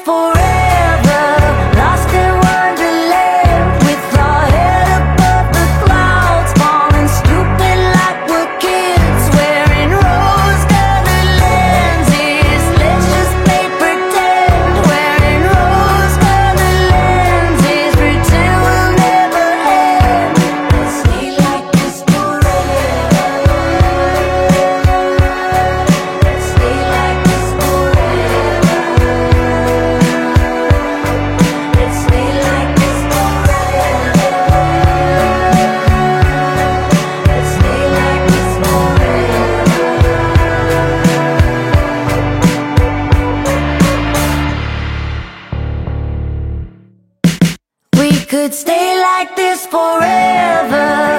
forever, lost in wonderland, with our head above the clouds, falling stupid like we're kids, wearing rose-colored lenses. Let's just play pretend, wearing rose-colored lenses, pretend we'll never end. Let's stay like this forever. Let's stay like this forever. Let's stay like this forever. Let's stay like this forever. We could stay like this forever.